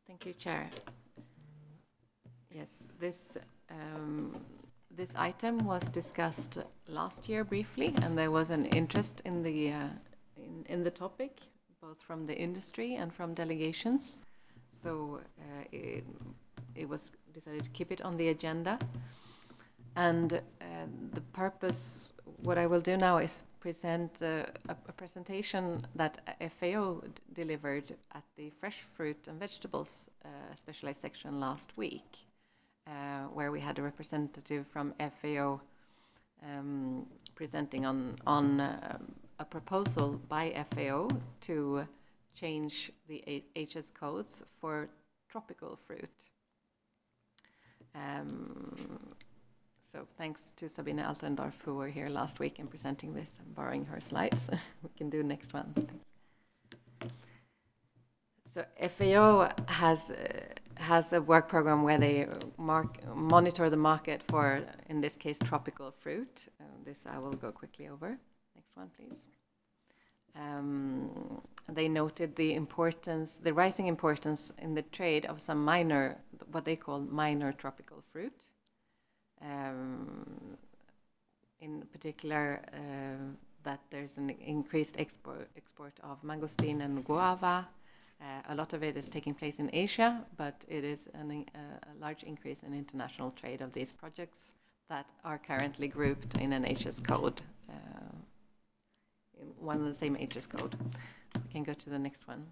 Thank you, Chair. Yes, this item was discussed last year briefly, and there was an interest in the topic, both from the industry and from delegations. So it was decided to keep it on the agenda. And the purpose, what I will do now is present a presentation that FAO delivered at the Fresh Fruit and Vegetables specialized section last week, where we had a representative from FAO presenting on a proposal by FAO to change the HS codes for tropical fruit. So thanks to Sabine Altendorf, who were here last week and presenting this. I'm borrowing her slides. We can do next one. So FAO has a work program where they monitor the market for, in this case, tropical fruit. This I will go quickly over. Next one, please. They noted the importance, the rising importance in the trade of some minor, what they call minor tropical fruit. In particular, that there's an increased export of mangosteen and guava. A lot of it is taking place in Asia, but it is a large increase in international trade of these projects that are currently grouped in an HS code, in one and the same HS code. We can go to the next one.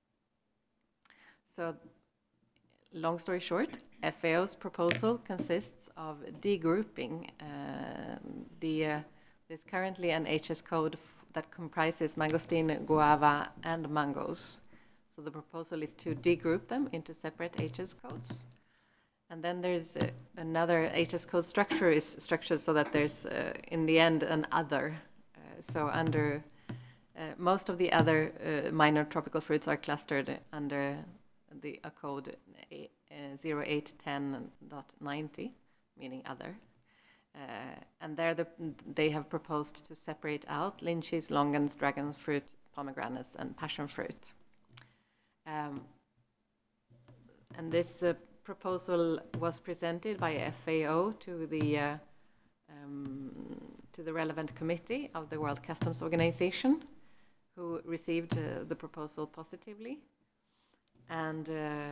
So, long story short, FAO's proposal consists of degrouping there's currently an HS code that comprises mangosteen, guava, and mangoes. So the proposal is to degroup them into separate HS codes. And then there's another HS code structure is structured so that there's, in the end, an other. So under most of the other minor tropical fruits are clustered under a code 0810.90, meaning other. And there they have proposed to separate out lychees, longans, dragon fruit, pomegranates, and passion fruit. And this proposal was presented by FAO to the relevant committee of the World Customs Organization, who received the proposal positively. And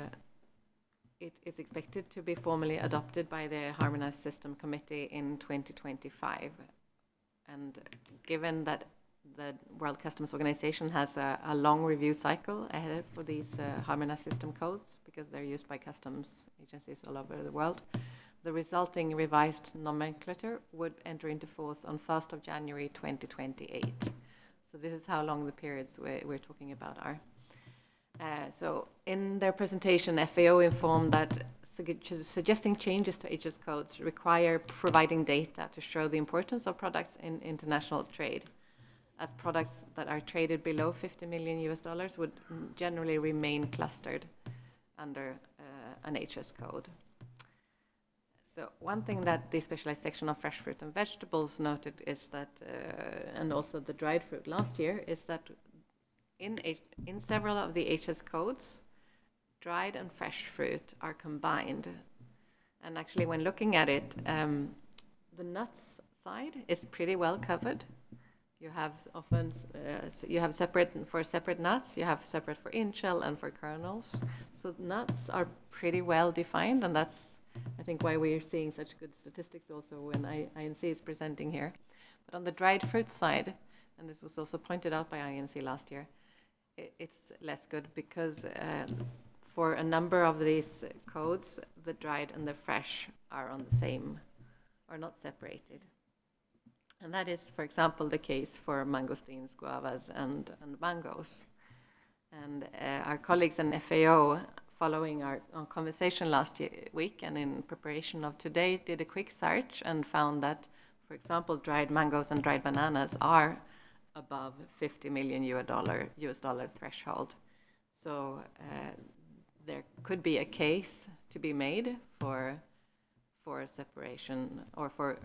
it is expected to be formally adopted by the Harmonized System Committee in 2025. And given that the World Customs Organization has a long review cycle ahead for these harmonized system codes, because they're used by customs agencies all over the world, the resulting revised nomenclature would enter into force on 1st of January 2028. So this is how long the periods we're talking about are. So in their presentation, FAO informed that suggesting changes to HS codes require providing data to show the importance of products in international trade, as products that are traded below $50 million would generally remain clustered under an HS code. So one thing that the specialized section of fresh fruit and vegetables noted is that, and also the dried fruit last year, is that in several of the HS codes, dried and fresh fruit are combined. And actually, when looking at it, the nuts side is pretty well covered. You have often you have separate for separate nuts. You have separate for in-shell and for kernels. So nuts are pretty well defined, and that's, I think, why we're seeing such good statistics also when INC is presenting here. But on the dried fruit side, and this was also pointed out by INC last year, it's less good because for a number of these codes, the dried and the fresh are on the same, are not separated. And that is, for example, the case for mangosteens, guavas, and mangoes. And our colleagues in FAO, following our conversation last week and in preparation of today, did a quick search and found that, for example, dried mangoes and dried bananas are above $50 million US dollar threshold. So there could be a case to be made for separation, or for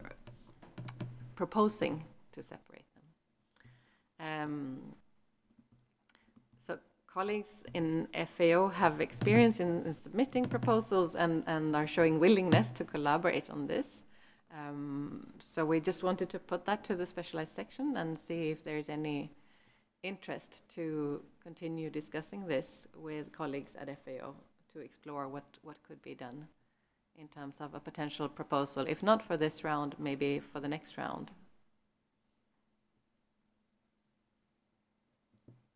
proposing to separate them. So colleagues in FAO have experience in submitting proposals and are showing willingness to collaborate on this. So we just wanted to put that to the specialized section and see if there's any interest to continue discussing this with colleagues at FAO to explore what could be done in terms of a potential proposal, if not for this round, maybe for the next round,